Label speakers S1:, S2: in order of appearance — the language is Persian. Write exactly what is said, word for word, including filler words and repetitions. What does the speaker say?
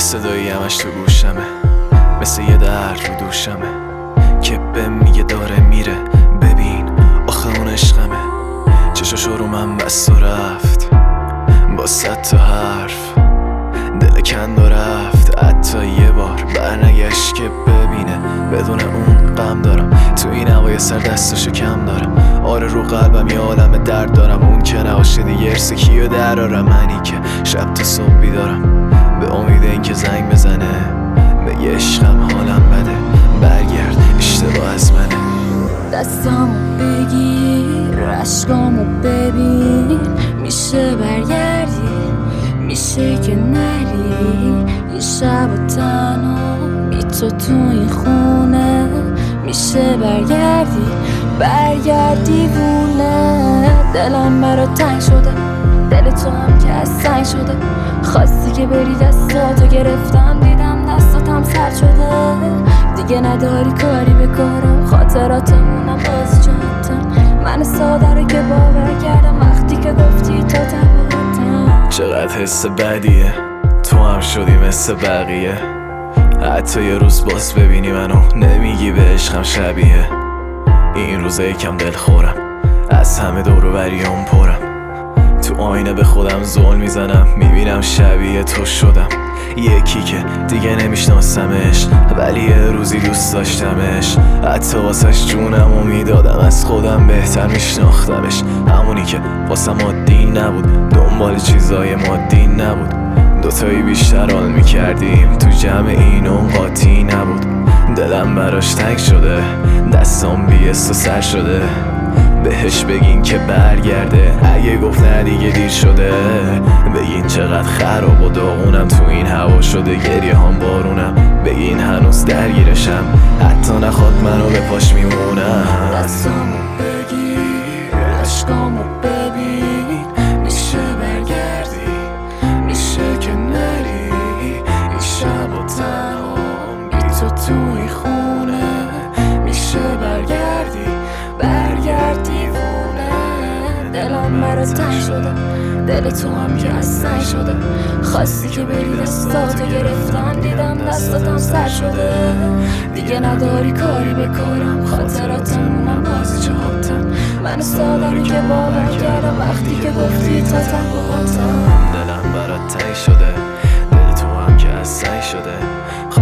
S1: صدایی همش تو گوشمه، مثل یه درد رو دوشمه که به میگه داره میره. ببین آخه اون عشقمه، چشاشو رو من بست و رفت با صد تا حرف، دل کند و رفت حتی یه بار برنگشت که ببینه. بدون اون غم دارم، تو این هوای سر دستاشو کم دارم. آره رو قلبم یه عالم درد دارم، اون که نباشه دیگه ارث کیو درارم. منی که شب تا صبح بیدارم به امید این که زنگ بزنه بگه عشقم حالم بده، برگرد اشتباه از منه.
S2: دستامو بگیر عشقامو ببین، میشه برگردی میشه که نری. یه شب و تنها بی تو تو این خونه، میشه برگردی برگرد دیوونه. دلم برات تنگ شده، دل تو هم که از سنگ شده. خواستی که بری دستاتو گرفتم، دیدم دستاتم سر شده. دیگه نداری کاری بکارم، خاطراتمونم باز جاتم. من ساده رو که باور کردم وقتی که گفتی تو تباتم.
S1: چقدر حس بدیه تو هم شدی مثل بقیه، حتی یه روز باز ببینی منو نمیگی به عشقم شبیه. این روزه یکم دل خورم، از همه دور و بریام پرم. تو آینه به خودم زل میزنم، میبینم شبیه تو شدم. یکی که دیگه نمیشناسمش ولی یه روزی دوست داشتمش، حتی واسش جونم و میدادم، از خودم بهتر میشناختمش. همونی که واسم عادی نبود، دنبال چیزای مادی نبود. دوتایی بیشتر حال میکردیم، تو جمع این اون قاطی نبود. دلم براش تنگ شده، دستام بیست و سر شده. بهش بگین که برگرده، اگه گفت نه دیگه دیر شده. بگین چقدر خراب و داغونم، تو این هوا شده گریه هم بارونم. بگین هنوز درگیرشم، حتی نخواد منو به پاش میمونم.
S2: دستامو بگیر عشقامو ببین، میشه برگردی میشه که نری. این شب و تنهام بی تو تو این خونه، میشه برگردی برگرد دیوونه. دلم برات تنگ شده، دل تو هم که از سنگ شده. خواستی که بری دستاتو گرفتم، دیدم دستاتم سر شده. دیگه نداری کاری بکارم، خاطراتمونم بازی جاتن. من ساده رو که باور کردم وقتی که گفتی تا تنهاتم.
S1: دلم برات تنگ شده، دل تو هم که از سنگ شده.